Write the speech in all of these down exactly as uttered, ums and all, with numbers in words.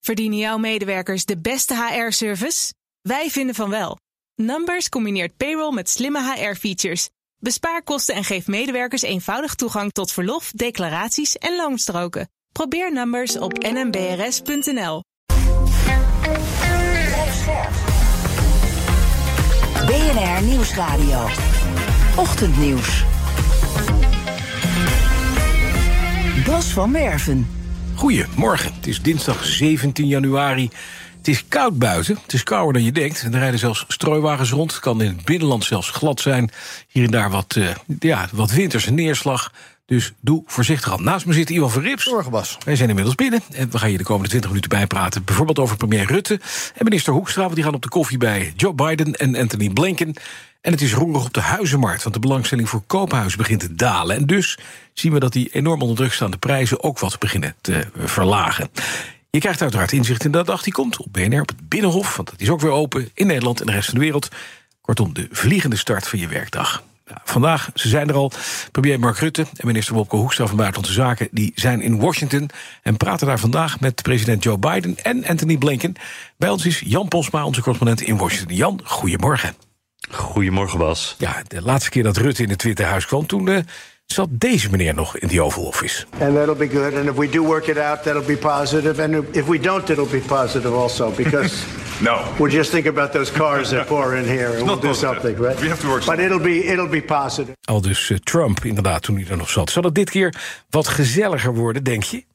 Verdienen jouw medewerkers de beste H R-service? Wij vinden van wel. Numbers combineert payroll met slimme H R-features. Bespaar kosten en geef medewerkers eenvoudig toegang tot verlof, declaraties en loonstroken. Probeer Numbers op n m b r s punt n l. B N R Nieuwsradio. Ochtendnieuws. Bas van Werven. Goedemorgen, het is dinsdag zeventien januari. Het is koud buiten, het is kouder dan je denkt. Er rijden zelfs strooiwagens rond, het kan in het binnenland zelfs glad zijn. Hier en daar wat, uh, ja, wat winterse neerslag. Dus doe voorzichtig aan. Naast me zit Ivan Verrips. Morgen, Bas. Wij zijn inmiddels binnen en we gaan je de komende twintig minuten bijpraten. Bijvoorbeeld over premier Rutte en minister Hoekstra. Want die gaan op de koffie bij Joe Biden en Antony Blinken. En het is roerig op de huizenmarkt, want de belangstelling voor koophuizen begint te dalen. En dus zien we dat die enorm onder druk staande prijzen ook wat beginnen te verlagen. Je krijgt uiteraard inzicht in de dag die komt op B N R, op het Binnenhof, want dat is ook weer open in Nederland en de rest van de wereld. Kortom, de vliegende start van je werkdag. Nou, vandaag, ze zijn er al, premier Mark Rutte en minister Wopke Hoekstra van Buitenlandse Zaken, die zijn in Washington en praten daar vandaag met president Joe Biden en Antony Blinken. Bij ons is Jan Posma, onze correspondent in Washington. Jan, goedemorgen. Goedemorgen, Bas. Ja, de laatste keer dat Rutte in het Witte Huis kwam, toen uh, zat deze meneer nog in die Oval Office. And that'll be good. And if we do work it out, that'll be positive. And if we don't, it'll be positive also. Because no, we'll just think about those cars that pour in here, and we'll do something, right? We have to work but it'll be it'll be positive. Al dus uh, Trump, inderdaad, toen hij er nog zat. Zal het dit keer wat gezelliger worden, denk je?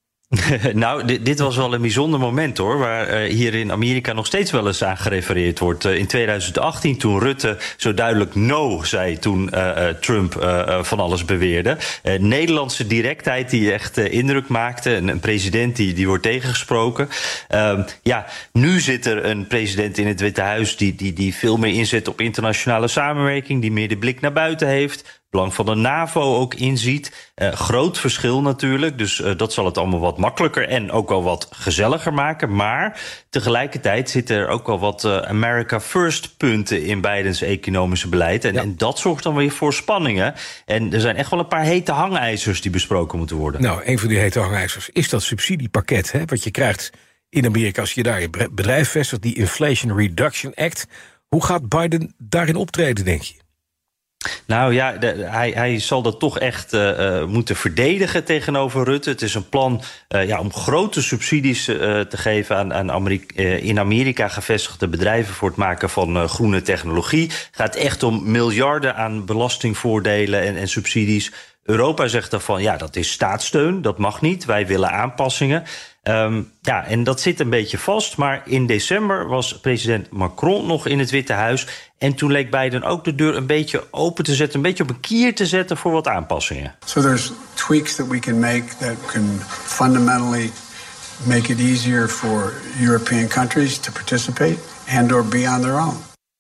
Nou, dit, dit was wel een bijzonder moment, hoor, waar uh, hier in Amerika nog steeds wel eens aan gerefereerd wordt. Uh, in tweeduizend achttien, toen Rutte zo duidelijk no zei, toen uh, uh, Trump uh, van alles beweerde. Uh, Nederlandse directheid die echt uh, indruk maakte. Een, een president die, die wordt tegengesproken. Uh, ja, nu zit er een president in het Witte Huis die, die, die veel meer inzet op internationale samenwerking, die meer de blik naar buiten heeft. Belang van de NAVO ook inziet. Uh, groot verschil natuurlijk, dus uh, dat zal het allemaal wat makkelijker en ook wel wat gezelliger maken. Maar tegelijkertijd zitten er ook wel wat uh, America First punten in Bidens economische beleid. En, ja. en dat zorgt dan weer voor spanningen. En er zijn echt wel een paar hete hangijzers die besproken moeten worden. Nou, een van die hete hangijzers is dat subsidiepakket, hè, wat je krijgt in Amerika als je daar je bedrijf vestigt, die Inflation Reduction Act. Hoe gaat Biden daarin optreden, denk je? Nou ja, de, hij, hij zal dat toch echt uh, moeten verdedigen tegenover Rutte. Het is een plan uh, ja, om grote subsidies uh, te geven aan, aan Amerika, uh, in Amerika gevestigde bedrijven voor het maken van uh, groene technologie. Het gaat echt om miljarden aan belastingvoordelen en, en subsidies. Europa zegt daarvan, ja, dat is staatssteun, dat mag niet. Wij willen aanpassingen. Um, ja, en dat zit een beetje vast. Maar in december was president Macron nog in het Witte Huis. En toen leek Biden ook de deur een beetje open te zetten, een beetje op een kier te zetten voor wat aanpassingen. So there's tweaks that we can make that can fundamentally make it easier for European countries to participate and or be on their own.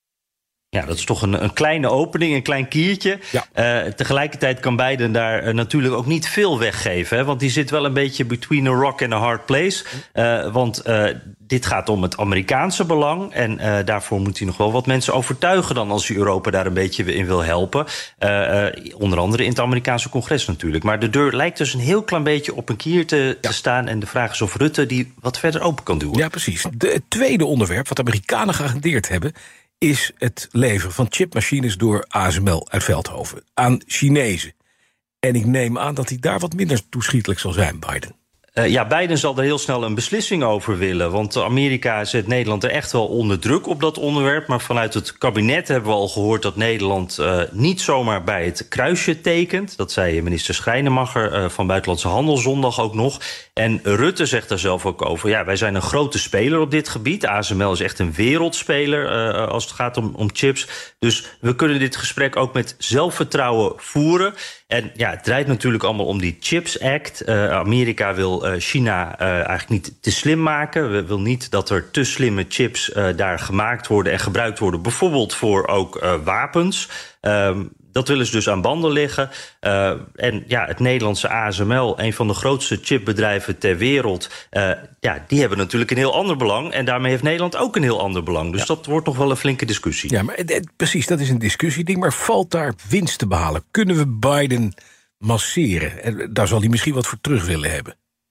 Ja, dat is toch een, een kleine opening, een klein kiertje. Ja. Uh, tegelijkertijd kan Biden daar uh, natuurlijk ook niet veel weggeven. Hè, want die zit wel een beetje between a rock and a hard place. Uh, want uh, dit gaat om het Amerikaanse belang. En uh, daarvoor moet hij nog wel wat mensen overtuigen dan als hij Europa daar een beetje in wil helpen. Uh, uh, onder andere in het Amerikaanse congres natuurlijk. Maar de deur lijkt dus een heel klein beetje op een kier te, ja. te staan. En de vraag is of Rutte die wat verder open kan doen. Ja, precies. De, het tweede onderwerp wat de Amerikanen geagendeerd hebben is het leveren van chipmachines door A S M L uit Veldhoven aan Chinezen. En ik neem aan dat hij daar wat minder toeschietelijk zal zijn, Biden. Uh, ja, Biden zal er heel snel een beslissing over willen. Want Amerika zet Nederland er echt wel onder druk op dat onderwerp. Maar vanuit het kabinet hebben we al gehoord dat Nederland uh, niet zomaar bij het kruisje tekent. Dat zei minister Schrijnemacher uh, van Buitenlandse Handel zondag ook nog. En Rutte zegt daar zelf ook over. Ja, wij zijn een grote speler op dit gebied. A S M L is echt een wereldspeler uh, als het gaat om, om chips. Dus we kunnen dit gesprek ook met zelfvertrouwen voeren. En ja, het draait natuurlijk allemaal om die Chips Act. Uh, Amerika wil uh, China uh, eigenlijk niet te slim maken. We wil niet dat er te slimme chips uh, daar gemaakt worden en gebruikt worden. Bijvoorbeeld voor ook uh, wapens. Um, Dat willen ze dus aan banden leggen. Uh, en ja, het Nederlandse A S M L, een van de grootste chipbedrijven ter wereld, Uh, ja, die hebben natuurlijk een heel ander belang. En daarmee heeft Nederland ook een heel ander belang. Dus ja. dat wordt nog wel een flinke discussie. Ja, maar eh, precies, dat is een discussieding. Maar valt daar winst te behalen? Kunnen we Biden masseren? En daar zal hij misschien wat voor terug willen hebben.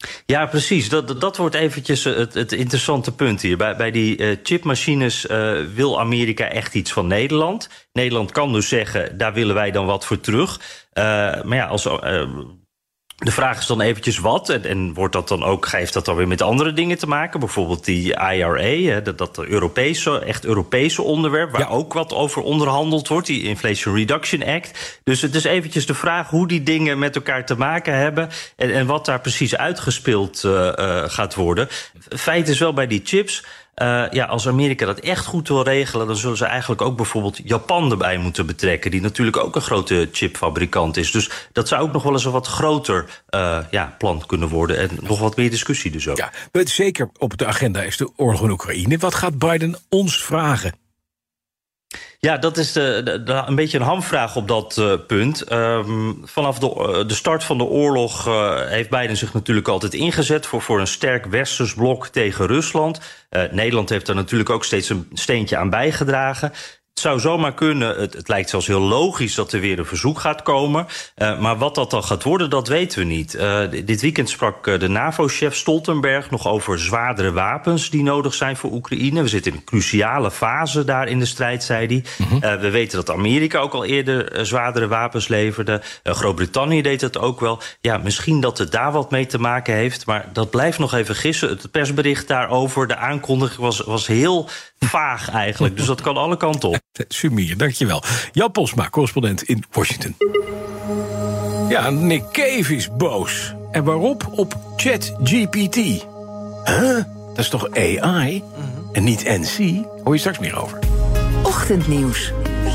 Ja, precies. Dat, dat wordt eventjes het, het interessante punt hier. Bij, bij die uh, chipmachines uh, wil Amerika echt iets van Nederland. Nederland kan dus zeggen, daar willen wij dan wat voor terug. Uh, maar ja, als... Uh, De vraag is dan eventjes wat, en, en wordt dat dan ook, heeft dat dan weer met andere dingen te maken? Bijvoorbeeld die I R A, hè, dat, dat Europese, echt Europese onderwerp, waar ja. ook wat over onderhandeld wordt, die Inflation Reduction Act. Dus het is eventjes de vraag hoe die dingen met elkaar te maken hebben en, en wat daar precies uitgespeeld uh, uh, gaat worden. Feit is wel bij die chips. Uh, ja, als Amerika dat echt goed wil regelen, dan zullen ze eigenlijk ook bijvoorbeeld Japan erbij moeten betrekken, die natuurlijk ook een grote chipfabrikant is. Dus dat zou ook nog wel eens een wat groter uh, ja, plan kunnen worden en nog wat meer discussie dus ook. Ja, zeker op de agenda is de oorlog in Oekraïne. Wat gaat Biden ons vragen? Ja, dat is de, de, de, een beetje een hamvraag op dat uh, punt. Um, vanaf de, uh, de start van de oorlog uh, heeft Biden zich natuurlijk altijd ingezet voor, voor een sterk westers blok tegen Rusland. Uh, Nederland heeft daar natuurlijk ook steeds een steentje aan bijgedragen. Het zou zomaar kunnen, het, het lijkt zelfs heel logisch dat er weer een verzoek gaat komen. Uh, maar wat dat dan gaat worden, dat weten we niet. Uh, dit weekend sprak uh, de NAVO-chef Stoltenberg nog over zwaardere wapens die nodig zijn voor Oekraïne. We zitten in een cruciale fase daar in de strijd, zei hij. Mm-hmm. Uh, we weten dat Amerika ook al eerder uh, zwaardere wapens leverde. Uh, Groot-Brittannië deed het ook wel. Ja, misschien dat het daar wat mee te maken heeft, maar dat blijft nog even gissen. Het persbericht daarover, de aankondiging was, was heel vaag eigenlijk. Dus dat kan alle kanten op. Sumier, dankjewel. Jan Posma, correspondent in Washington. Ja, Nick Cave is boos. En waarop? Op ChatGPT. Huh? Dat is toch A I? Mm-hmm. En niet N C? Hoor je straks meer over. Ochtendnieuws.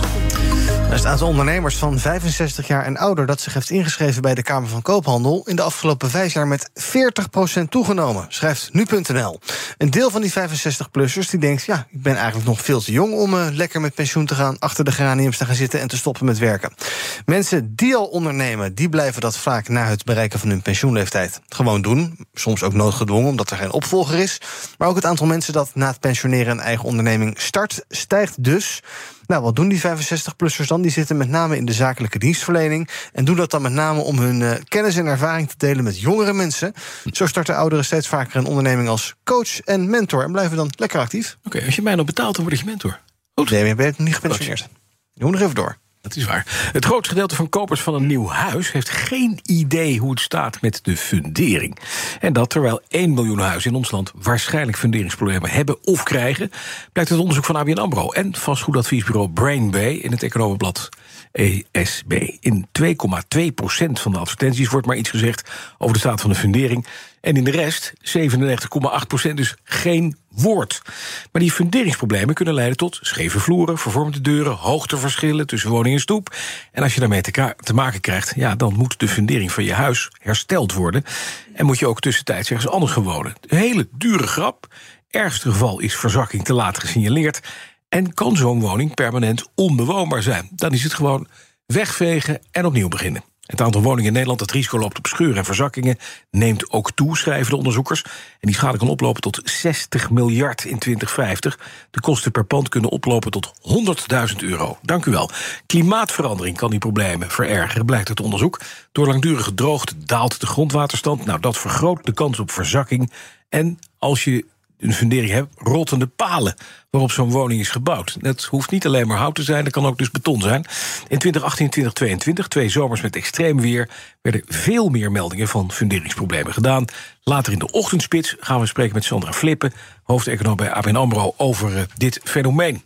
Er is het aantal ondernemers van vijfenzestig jaar en ouder dat zich heeft ingeschreven bij de Kamer van Koophandel in de afgelopen vijf jaar met veertig procent toegenomen, schrijft nu punt n l. Een deel van die vijfenzestig-plussers die denkt, ja, ik ben eigenlijk nog veel te jong om uh, lekker met pensioen te gaan, achter de geraniums te gaan zitten en te stoppen met werken. Mensen die al ondernemen, die blijven dat vaak na het bereiken van hun pensioenleeftijd gewoon doen. Soms ook noodgedwongen, omdat er geen opvolger is. Maar ook het aantal mensen dat na het pensioneren een eigen onderneming start, stijgt dus. Nou, wat doen die vijfenzestig-plussers dan? Die zitten met name in de zakelijke dienstverlening en doen dat dan met name om hun uh, kennis en ervaring te delen met jongere mensen. Zo starten ouderen steeds vaker een onderneming als coach en mentor en blijven dan lekker actief. Oké, okay, als je mij nog betaalt, dan word ik je mentor. Goed. Nee, maar je bent nog niet gepensioneerd. Je moet nog even door. Dat is waar. Het grootste gedeelte van kopers van een nieuw huis heeft geen idee hoe het staat met de fundering. En dat terwijl één miljoen huizen in ons land waarschijnlijk funderingsproblemen hebben of krijgen, blijkt uit onderzoek van A B N AMRO en vastgoedadviesbureau Brainbay in het Economenblad E S B. In twee komma twee procent van de advertenties wordt maar iets gezegd over de staat van de fundering. En in de rest, zevenennegentig komma acht procent, dus geen woord. Maar die funderingsproblemen kunnen leiden tot scheve vloeren, vervormde deuren, hoogteverschillen tussen woning en stoep. En als je daarmee te, ka- te maken krijgt, ja, dan moet de fundering van je huis hersteld worden. En moet je ook tussentijds ergens anders gaan wonen. Een hele dure grap. Ergste geval is verzakking te laat gesignaleerd. En kan zo'n woning permanent onbewoonbaar zijn. Dan is het gewoon wegvegen en opnieuw beginnen. Het aantal woningen in Nederland dat risico loopt op scheuren en verzakkingen neemt ook toe, schrijven de onderzoekers. En die schade kan oplopen tot zestig miljard in twintig vijftig. De kosten per pand kunnen oplopen tot honderdduizend euro. Dank u wel. Klimaatverandering kan die problemen verergeren, blijkt uit onderzoek. Door langdurige droogte daalt de grondwaterstand. Nou, dat vergroot de kans op verzakking. En als je een fundering hebt, rottende palen waarop zo'n woning is gebouwd. Dat hoeft niet alleen maar hout te zijn, dat kan ook dus beton zijn. In twintig achttien en twintig tweeëntwintig, twee zomers met extreem weer, werden veel meer meldingen van funderingsproblemen gedaan. Later in de ochtendspits gaan we spreken met Sandra Flippen, hoofdeconoom bij A B N AMRO, over uh, dit fenomeen.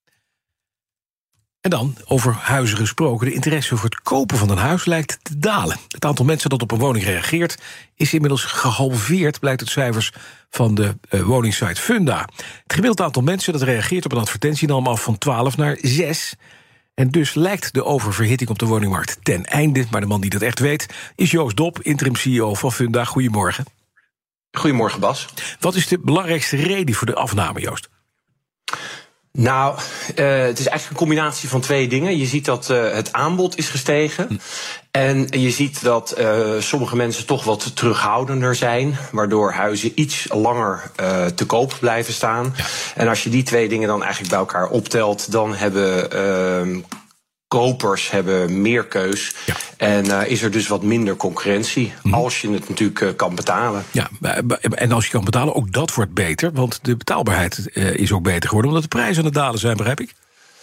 En dan, over huizen gesproken, de interesse voor het kopen van een huis lijkt te dalen. Het aantal mensen dat op een woning reageert is inmiddels gehalveerd, blijkt uit cijfers van de uh, woningssite Funda. Het gemiddelde aantal mensen dat reageert op een advertentie nam af van twaalf naar zes. En dus lijkt de oververhitting op de woningmarkt ten einde. Maar de man die dat echt weet is Joost Dop, interim C E O van Funda. Goedemorgen. Goedemorgen, Bas. Wat is de belangrijkste reden voor de afname, Joost? Nou, uh, het is eigenlijk een combinatie van twee dingen. Je ziet dat uh, het aanbod is gestegen. Hm. En je ziet dat uh, sommige mensen toch wat terughoudender zijn, waardoor huizen iets langer uh, te koop blijven staan. Ja. En als je die twee dingen dan eigenlijk bij elkaar optelt, dan hebben uh, Kopers hebben meer keus. Ja. En uh, is er dus wat minder concurrentie. Mm. Als je het natuurlijk uh, kan betalen. Ja, en als je kan betalen, ook dat wordt beter. Want de betaalbaarheid uh, is ook beter geworden. Omdat de prijzen aan het dalen zijn, begrijp ik.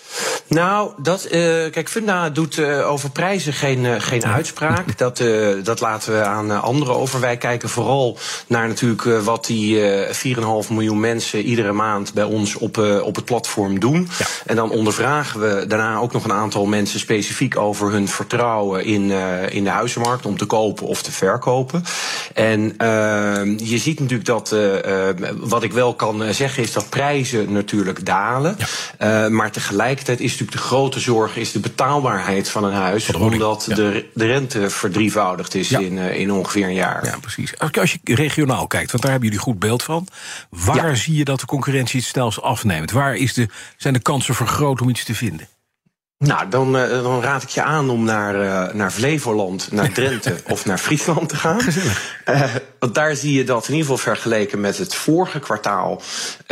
Nou, dat, uh, kijk, Funda doet uh, over prijzen geen, uh, geen uitspraak. Dat, uh, dat laten we aan uh, anderen over. Wij kijken vooral naar natuurlijk uh, wat die uh, vier komma vijf miljoen mensen iedere maand bij ons op, uh, op het platform doen. Ja. En dan ondervragen we daarna ook nog een aantal mensen specifiek over hun vertrouwen in, uh, in de huizenmarkt om te kopen of te verkopen. En uh, je ziet natuurlijk dat, uh, uh, wat ik wel kan zeggen is dat prijzen natuurlijk dalen. Ja. Uh, maar tegelijkertijd is natuurlijk de grote zorg is de betaalbaarheid van een huis. Omdat ja. de, de rente verdrievoudigd is ja. in, uh, in ongeveer een jaar. Ja, precies. Als je regionaal kijkt, want daar hebben jullie goed beeld van. Waar ja. zie je dat de concurrentie het snelst afneemt? Waar is de, zijn de kansen vergroot om iets te vinden? Nou, dan, uh, dan raad ik je aan om naar, uh, naar Flevoland, naar Drenthe of naar Friesland te gaan. Gezellig. Uh, want daar zie je dat in ieder geval vergeleken met het vorige kwartaal uh,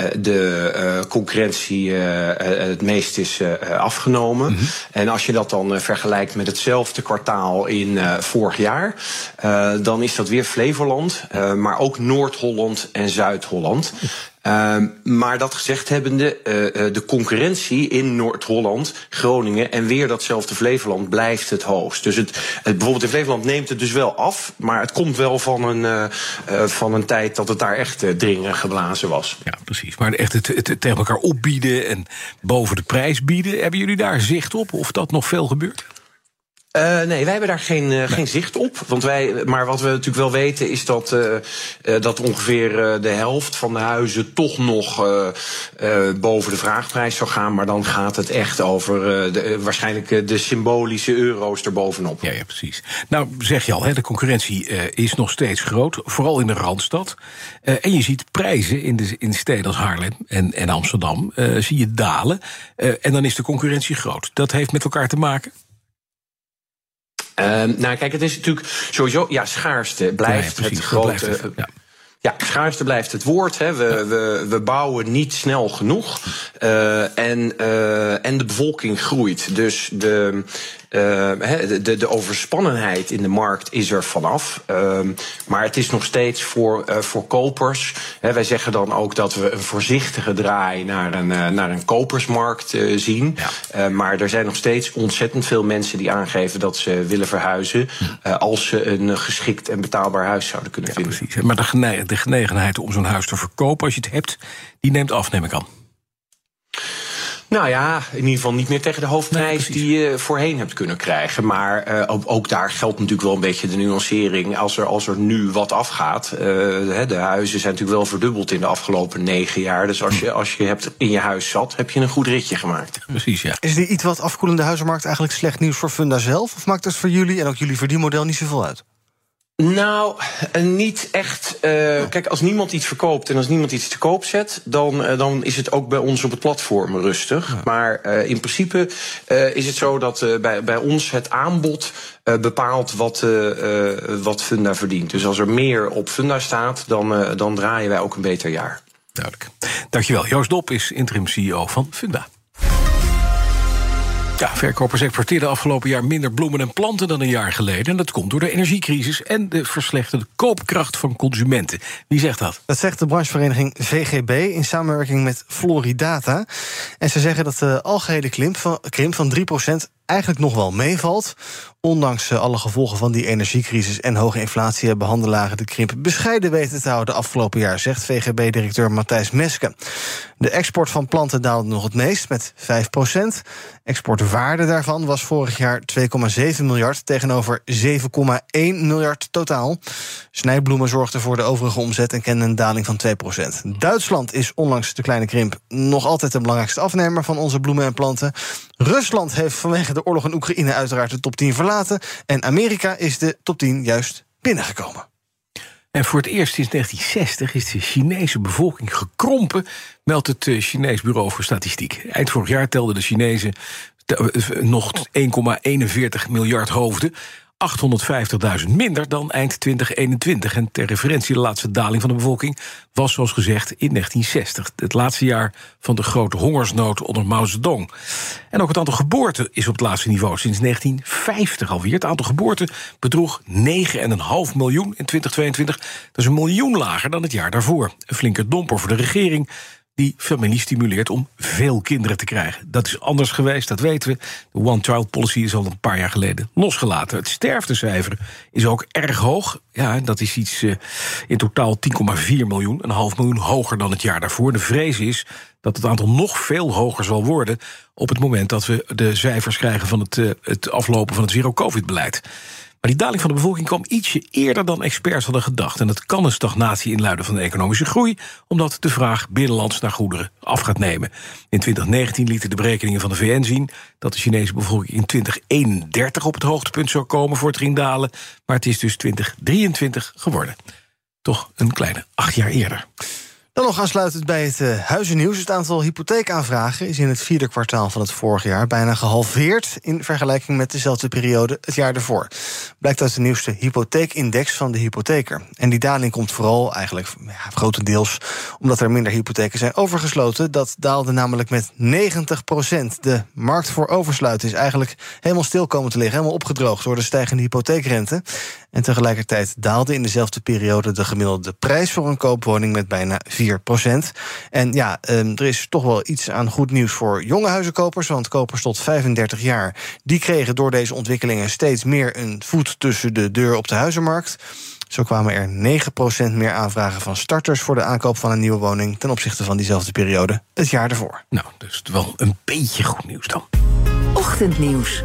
de uh, concurrentie uh, het meest is uh, afgenomen. Mm-hmm. En als je dat dan uh, vergelijkt met hetzelfde kwartaal in uh, vorig jaar, uh, dan is dat weer Flevoland, uh, maar ook Noord-Holland en Zuid-Holland. Uh, maar dat gezegd hebbende, uh, de concurrentie in Noord-Holland, Groningen en weer datzelfde Flevoland blijft het hoogst. Dus het, het, bijvoorbeeld in Flevoland neemt het dus wel af, maar het komt wel van een, uh, uh, van een tijd dat het daar echt uh, dringend geblazen was. Ja, precies. Maar echt het, het, het tegen elkaar opbieden en boven de prijs bieden, hebben jullie daar zicht op of dat nog veel gebeurt? Uh, nee, wij hebben daar geen, uh, nee. geen zicht op. Want wij, maar wat we natuurlijk wel weten is dat, uh, uh, dat ongeveer uh, de helft van de huizen toch nog uh, uh, boven de vraagprijs zou gaan. Maar dan gaat het echt over uh, de, uh, waarschijnlijk uh, de symbolische euro's erbovenop. Ja, ja, precies. Nou, zeg je al, hè, de concurrentie uh, is nog steeds groot. Vooral in de Randstad. Uh, en je ziet prijzen in, de, in steden als Haarlem en, en Amsterdam uh, zie je dalen. Uh, en dan is de concurrentie groot. Dat heeft met elkaar te maken? Uh, nou, kijk, het is natuurlijk sowieso, ja, schaarste blijft ja, ja, het grote. Blijft het, ja. Ja, schaarste blijft het woord. Hè. We, ja. we, we bouwen niet snel genoeg. Uh, en, uh, en de bevolking groeit. Dus de, uh, de, de overspannenheid in de markt is er vanaf. Uh, maar het is nog steeds voor, uh, voor kopers. Hè, wij zeggen dan ook dat we een voorzichtige draai naar een, uh, naar een kopersmarkt uh, zien. Ja. Uh, maar er zijn nog steeds ontzettend veel mensen die aangeven dat ze willen verhuizen. Uh, als ze een geschikt en betaalbaar huis zouden kunnen ja, vinden. Precies. Maar de gene- de genegenheid om zo'n huis te verkopen, als je het hebt, die neemt af, neem ik aan. Nou ja, in ieder geval niet meer tegen de hoofdprijs nee, die je voorheen hebt kunnen krijgen. Maar uh, ook, ook daar geldt natuurlijk wel een beetje de nuancering. Als er, als er nu wat afgaat, uh, de huizen zijn natuurlijk wel verdubbeld in de afgelopen negen jaar. Dus als je, als je hebt in je huis zat, heb je een goed ritje gemaakt. Precies, ja. Is die iets wat afkoelende huizenmarkt eigenlijk slecht nieuws voor Funda zelf? Of maakt het voor jullie en ook jullie verdienmodel niet zoveel uit? Nou, niet echt. Uh, kijk, als niemand iets verkoopt en als niemand iets te koop zet, dan, uh, dan is het ook bij ons op het platform rustig. Ja. Maar uh, in principe uh, is het zo dat uh, bij, bij ons het aanbod uh, bepaalt wat, uh, uh, wat Funda verdient. Dus als er meer op Funda staat, dan, uh, dan draaien wij ook een beter jaar. Duidelijk. Dankjewel. Joost Dop is interim C E O van Funda. Ja, verkopers exporteerden afgelopen jaar minder bloemen en planten dan een jaar geleden. En dat komt door de energiecrisis en de verslechterde koopkracht van consumenten. Wie zegt dat? Dat zegt de branchevereniging V G B in samenwerking met Floridata. En ze zeggen dat de algehele krimp van, krimp van drie procent eigenlijk nog wel meevalt. Ondanks alle gevolgen van die energiecrisis en hoge inflatie hebben handelaren de krimp bescheiden weten te houden afgelopen jaar, zegt V G B-directeur Matthijs Meske. De export van planten daalde nog het meest, met vijf procent. Exportwaarde daarvan was vorig jaar twee komma zeven miljard... tegenover zeven komma één miljard totaal. Snijbloemen zorgden voor de overige omzet en kenden een daling van twee procent. Duitsland is ondanks de kleine krimp nog altijd de belangrijkste afnemer van onze bloemen en planten. Rusland heeft vanwege de oorlog in Oekraïne uiteraard de top tien verlaten. En Amerika is de top tien juist binnengekomen. En voor het eerst sinds negentien zestig is de Chinese bevolking gekrompen, meldt het Chinees Bureau voor Statistiek. Eind vorig jaar telden de Chinezen nog één komma eenenveertig miljard hoofden. achthonderdvijftigduizend minder dan eind twintig eenentwintig. En ter referentie, de laatste daling van de bevolking was, zoals gezegd, in negentien zestig. Het laatste jaar van de grote hongersnood onder Mao Zedong. En ook het aantal geboorten is op het laatste niveau sinds negentien vijftig alweer. Het aantal geboorten bedroeg negen komma vijf miljoen in twintig tweeëntwintig. Dat is een miljoen lager dan het jaar daarvoor. Een flinke domper voor de regering, die familie stimuleert om veel kinderen te krijgen. Dat is anders geweest, dat weten we. De one-child policy is al een paar jaar geleden losgelaten. Het sterftecijfer is ook erg hoog. Ja, dat is iets uh, in totaal tien komma vier miljoen. Een half miljoen hoger dan het jaar daarvoor. De vrees is dat het aantal nog veel hoger zal worden op het moment dat we de cijfers krijgen van het, uh, het aflopen van het zero-covid-beleid. Maar die daling van de bevolking kwam ietsje eerder dan experts hadden gedacht. En dat kan een stagnatie inluiden van de economische groei, omdat de vraag binnenlands naar goederen af gaat nemen. In twintig negentien lieten de berekeningen van de V N zien dat de Chinese bevolking in twintig eenendertig op het hoogtepunt zou komen voor het ging dalen. Maar het is dus twintig drieëntwintig geworden. Toch een kleine acht jaar eerder. Dan nog aansluitend bij het uh, huizennieuws. Het aantal hypotheekaanvragen is in het vierde kwartaal van het vorige jaar bijna gehalveerd in vergelijking met dezelfde periode het jaar ervoor. Blijkt uit de nieuwste hypotheekindex van de hypotheker. En die daling komt vooral eigenlijk ja, grotendeels omdat er minder hypotheken zijn overgesloten. Dat daalde namelijk met negentig procent. De markt voor oversluiten is eigenlijk helemaal stil komen te liggen, helemaal opgedroogd door de stijgende hypotheekrente. En tegelijkertijd daalde in dezelfde periode de gemiddelde prijs voor een koopwoning met bijna vier procent. En ja, er is toch wel iets aan goed nieuws voor jonge huizenkopers, want kopers tot vijfendertig jaar, die kregen door deze ontwikkelingen steeds meer een voet tussen de deur op de huizenmarkt. Zo kwamen er negen procent meer aanvragen van starters voor de aankoop van een nieuwe woning ten opzichte van diezelfde periode het jaar ervoor. Nou, dus wel een beetje goed nieuws dan. Ochtendnieuws.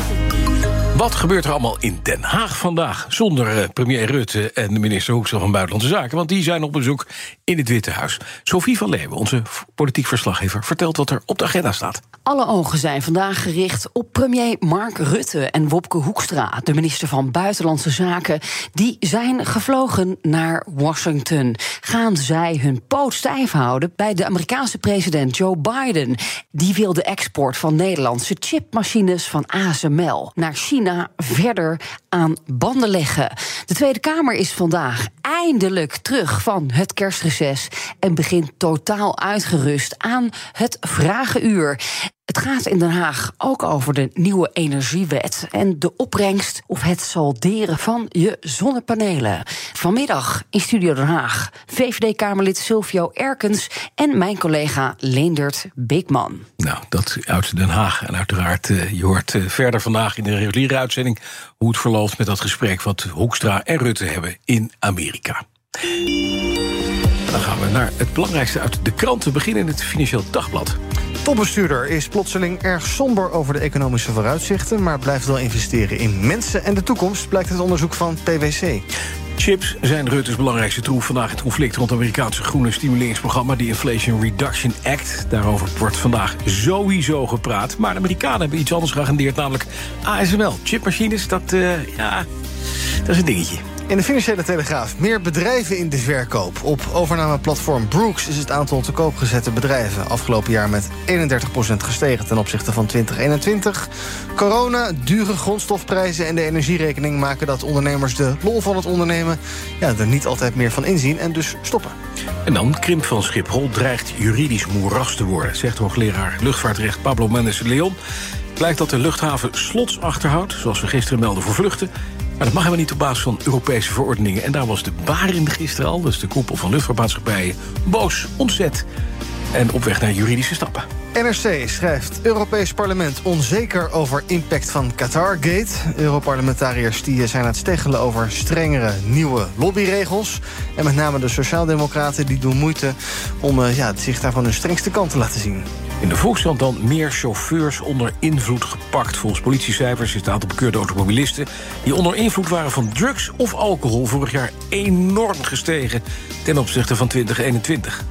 Wat gebeurt er allemaal in Den Haag vandaag zonder uh, premier Rutte en de minister Hoekstra van Buitenlandse Zaken? Want die zijn op bezoek in het Witte Huis. Sophie van Leeuwen, onze politiek verslaggever, vertelt wat er op de agenda staat. Alle ogen zijn vandaag gericht op premier Mark Rutte en Wopke Hoekstra, de minister van Buitenlandse Zaken. Die zijn gevlogen naar Washington. Gaan zij hun poot stijf houden bij de Amerikaanse president Joe Biden? Die wil de export van Nederlandse chipmachines van A S M L naar China verder aan banden leggen. De Tweede Kamer is vandaag eindelijk terug van het kerstreces en begint totaal uitgerust aan het vragenuur. Het gaat in Den Haag ook over de nieuwe energiewet en de opbrengst of het salderen van je zonnepanelen. Vanmiddag in Studio Den Haag V V D-Kamerlid Silvio Erkens en mijn collega Leendert Beekman. Nou, dat uit Den Haag. En uiteraard, uh, je hoort uh, verder vandaag in de reguliere uitzending hoe het verloopt met dat gesprek wat Hoekstra en Rutte hebben in Amerika. Dan gaan we naar het belangrijkste uit de kranten. Beginnen in het Financieel Dagblad. Topbestuurder is plotseling erg somber over de economische vooruitzichten, maar blijft wel investeren in mensen en de toekomst, blijkt uit onderzoek van P W C. Chips zijn Rutte's belangrijkste troef vandaag in het conflict rond het Amerikaanse groene stimuleringsprogramma, de Inflation Reduction Act. Daarover wordt vandaag sowieso gepraat. Maar de Amerikanen hebben iets anders geagendeerd, namelijk A S M L. Chipmachines, dat, uh, ja, dat is een dingetje. In de Financiële Telegraaf meer bedrijven in de verkoop. Op overnameplatform Brooks is het aantal te koop gezette bedrijven afgelopen jaar met eenendertig procent gestegen ten opzichte van twintig eenentwintig. Corona, dure grondstofprijzen en de energierekening maken dat ondernemers de lol van het ondernemen ja, er niet altijd meer van inzien en dus stoppen. En dan krimp van Schiphol dreigt juridisch moeras te worden, zegt hoogleraar luchtvaartrecht Pablo Mendes de Leon. Het blijkt dat de luchthaven slots achterhoudt, zoals we gisteren melden voor vluchten. Maar dat mag helemaal niet op basis van Europese verordeningen. En daar was de BaRin gisteren al, dus de koepel van luchtvaartmaatschappijen, boos, ontzet en op weg naar juridische stappen. N R C schrijft Europees Parlement onzeker over impact van Qatargate. Europarlementariërs die zijn aan het steggelen over strengere nieuwe lobbyregels. En met name de Sociaaldemocraten die doen moeite om uh, ja, zich daar van hun strengste kant te laten zien. In de Volkskrant dan meer chauffeurs onder invloed gepakt. Volgens politiecijfers is het aantal bekeurde automobilisten die onder invloed waren van drugs of alcohol vorig jaar enorm gestegen ten opzichte van twintig eenentwintig.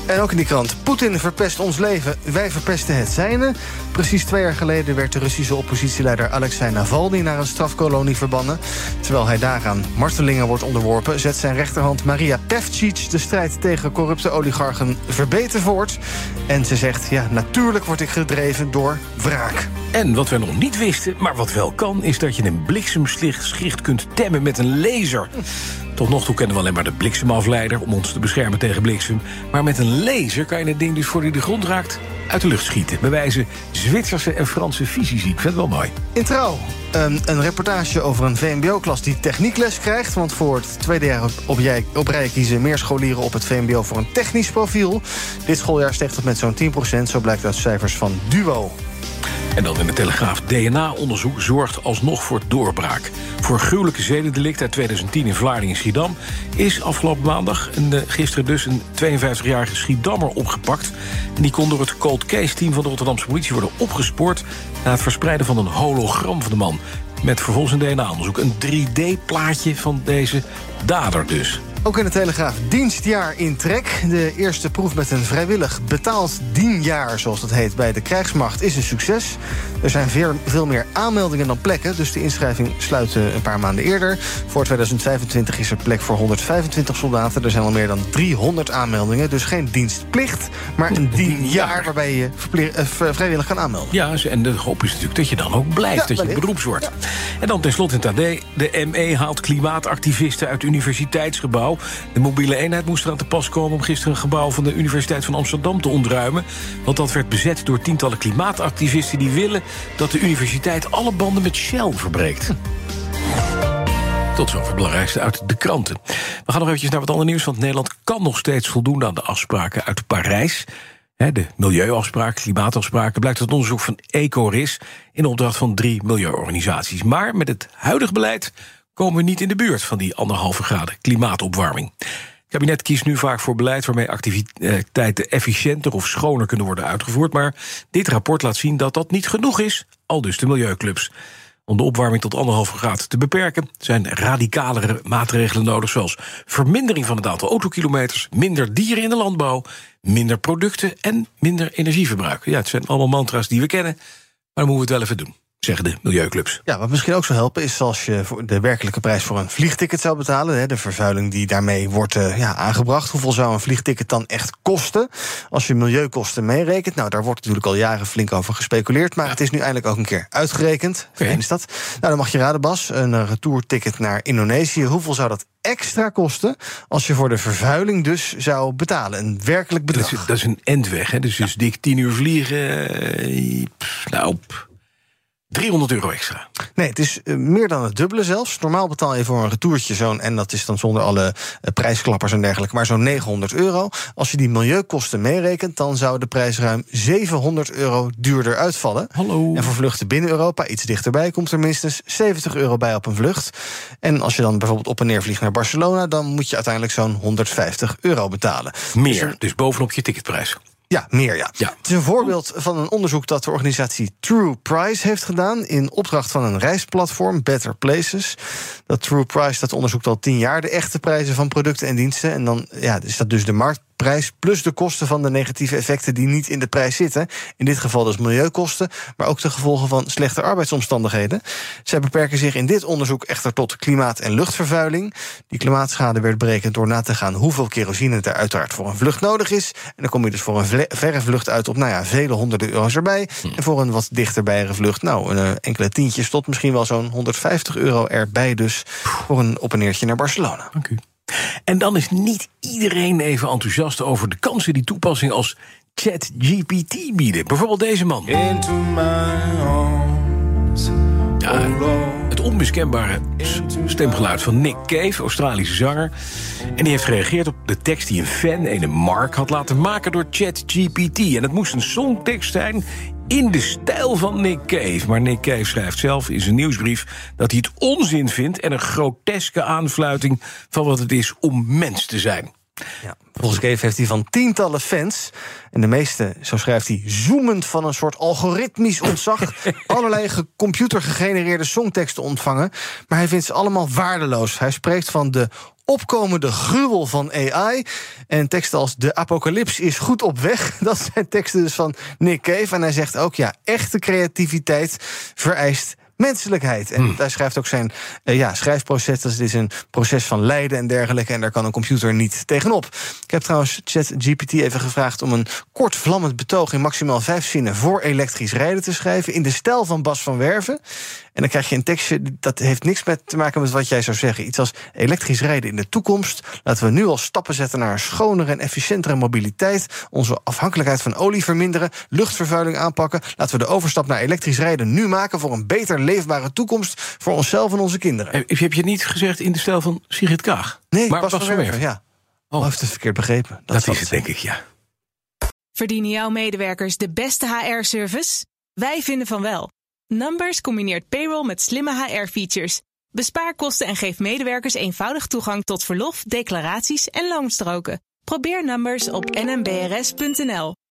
En ook in die krant. Poetin verpest ons leven, wij verpesten het zijne. Precies twee jaar geleden werd de Russische oppositieleider Alexei Navalny naar een strafkolonie verbannen. Terwijl hij daaraan martelingen wordt onderworpen, zet zijn rechterhand Maria Pevčić de strijd tegen corrupte oligarchen verbeten voort. En ze zegt, ja, natuurlijk word ik gedreven door wraak. En wat we nog niet wisten, maar wat wel kan, is dat je een bliksemschicht kunt temmen met een laser. Tot nog toe kennen we alleen maar de bliksemafleider om ons te beschermen tegen bliksem. Maar met een laser kan je het ding dus voor hij de grond raakt uit de lucht schieten. Bewijzen Zwitserse en Franse fysici. Ik vind het wel mooi. In Trouw, een, een reportage over een V M B O-klas die techniekles krijgt. Want voor het tweede jaar op, jij, op rij kiezen meer scholieren op het V M B O voor een technisch profiel. Dit schooljaar steeg het met zo'n tien procent, zo blijkt uit cijfers van Duo. En dan in de Telegraaf. D N A-onderzoek zorgt alsnog voor doorbraak. Voor gruwelijke zedendelict uit tweeduizend tien in Vlaardingen-Schiedam is afgelopen maandag, en uh, gisteren dus, een tweeënvijftigjarige Schiedammer opgepakt. En die kon door het cold case-team van de Rotterdamse politie worden opgespoord na het verspreiden van een hologram van de man. Met vervolgens een D N A-onderzoek. Een drie D-plaatje van deze dader dus. Ook in de Telegraaf dienstjaar in trek. De eerste proef met een vrijwillig betaald dienjaar, zoals dat heet, bij de krijgsmacht is een succes. Er zijn veel, veel meer aanmeldingen dan plekken, dus de inschrijving sluit een paar maanden eerder. Voor tweeduizend vijfentwintig is er plek voor honderdvijfentwintig soldaten. Er zijn al meer dan driehonderd aanmeldingen, dus geen dienstplicht, maar een dienjaar waarbij je verpleeg, uh, vrijwillig kan aanmelden. Ja, en de hoop is natuurlijk dat je dan ook blijft, ja, dat je beroeps wordt. Ja. En dan tenslotte in het A D. De M E haalt klimaatactivisten uit het universiteitsgebouw. De mobiele eenheid moest eraan te pas komen om gisteren een gebouw van de Universiteit van Amsterdam te ontruimen. Want dat werd bezet door tientallen klimaatactivisten die willen dat de universiteit alle banden met Shell verbreekt. Tot zover het belangrijkste uit de kranten. We gaan nog eventjes naar wat ander nieuws, want Nederland kan nog steeds voldoen aan de afspraken uit Parijs. De milieuafspraken, klimaatafspraken, blijkt uit onderzoek van Ecoris in opdracht van drie milieuorganisaties. Maar met het huidige beleid komen we niet in de buurt van die anderhalve graden klimaatopwarming. Het kabinet kiest nu vaak voor beleid waarmee activiteiten efficiënter of schoner kunnen worden uitgevoerd. Maar dit rapport laat zien dat dat niet genoeg is, aldus de milieuclubs. Om de opwarming tot anderhalve graad te beperken zijn radicalere maatregelen nodig, zoals vermindering van het aantal autokilometers, minder dieren in de landbouw, minder producten en minder energieverbruik. Ja, het zijn allemaal mantra's die we kennen, maar dan moeten we het wel even doen, zeggen de milieuclubs. Ja, wat misschien ook zou helpen is als je de werkelijke prijs voor een vliegticket zou betalen. De vervuiling die daarmee wordt uh, ja, aangebracht. Hoeveel zou een vliegticket dan echt kosten? Als je milieukosten meerekent, nou, daar wordt natuurlijk al jaren flink over gespeculeerd, maar ja, het is nu eindelijk ook een keer uitgerekend. Okay. Fijn is dat. Nou, dan mag je raden, Bas, een retourticket naar Indonesië. Hoeveel zou dat extra kosten als je voor de vervuiling dus zou betalen? Een werkelijk bedrag. Dat is, dat is een endweg, hè? Dus, ja, dus dik tien uur vliegen. Uh, pff, nou, pff. driehonderd euro extra. Nee, het is uh, meer dan het dubbele zelfs. Normaal betaal je voor een retourtje zo'n, en dat is dan zonder alle uh, prijsklappers en dergelijke, maar zo'n negenhonderd euro. Als je die milieukosten meerekent, dan zou de prijs ruim zevenhonderd euro duurder uitvallen. Hallo. En voor vluchten binnen Europa, iets dichterbij, komt er minstens zeventig euro bij op een vlucht. En als je dan bijvoorbeeld op en neer vliegt naar Barcelona, dan moet je uiteindelijk zo'n honderdvijftig euro betalen. Meer, dus, dus bovenop je ticketprijs. Ja, meer, ja. ja. Het is een voorbeeld van een onderzoek dat de organisatie True Price heeft gedaan in opdracht van een reisplatform, Better Places. Dat True Price, dat onderzoekt al tien jaar de echte prijzen van producten en diensten. En dan ja, is dat dus de marktprijs plus de kosten van de negatieve effecten die niet in de prijs zitten. In dit geval dus milieukosten, maar ook de gevolgen van slechte arbeidsomstandigheden. Zij beperken zich in dit onderzoek echter tot klimaat- en luchtvervuiling. Die klimaatschade werd berekend door na te gaan hoeveel kerosine er uiteraard voor een vlucht nodig is. En dan kom je dus voor een verre vlucht uit op nou ja, vele honderden euro's erbij. Hm. En voor een wat dichterbijere vlucht, nou, een enkele tientjes tot misschien wel zo'n honderdvijftig euro erbij dus voor een op en neertje naar Barcelona. Dank u. En dan is niet iedereen even enthousiast over de kansen die toepassingen als ChatGPT bieden. Bijvoorbeeld deze man. Into my arms, ja, het onmiskenbare stemgeluid van Nick Cave, Australische zanger. En die heeft gereageerd op de tekst die een fan, een Mark, had laten maken door ChatGPT. En het moest een songtekst zijn in de stijl van Nick Cave. Maar Nick Cave schrijft zelf in zijn nieuwsbrief dat hij het onzin vindt en een groteske aanfluiting van wat het is om mens te zijn. Ja, volgens Gabe heeft hij van tientallen fans. En de meeste, zo schrijft hij, zoemend van een soort algoritmisch ontzag allerlei computergegenereerde songteksten ontvangen. Maar hij vindt ze allemaal waardeloos. Hij spreekt van de opkomende gruwel van A I. En teksten als de apocalyps is goed op weg. Dat zijn teksten dus van Nick Cave. En hij zegt ook, ja, echte creativiteit vereist menselijkheid. En hmm. hij schrijft ook zijn uh, ja, schrijfproces. Dat is een proces van lijden en dergelijke. En daar kan een computer niet tegenop. Ik heb trouwens ChatGPT even gevraagd om een kort vlammend betoog in maximaal vijf zinnen voor elektrisch rijden te schrijven. In de stijl van Bas van Werven. En dan krijg je een tekstje, dat heeft niks met te maken met wat jij zou zeggen. Iets als elektrisch rijden in de toekomst. Laten we nu al stappen zetten naar een schonere en efficiëntere mobiliteit. Onze afhankelijkheid van olie verminderen. Luchtvervuiling aanpakken. Laten we de overstap naar elektrisch rijden nu maken voor een beter leefbare toekomst voor onszelf en onze kinderen. Heb je niet gezegd in de stijl van Sigrid Kaag? Nee, maar Bas van Werven, ja. Oh, hij heeft het verkeerd begrepen. Dat, dat is het, denk ik, ja. Verdienen jouw medewerkers de beste H R-service? Wij vinden van wel. Numbers combineert payroll met slimme H R-features. Bespaar kosten en geef medewerkers eenvoudig toegang tot verlof, declaraties en loonstroken. Probeer Numbers op n m b r s punt n l.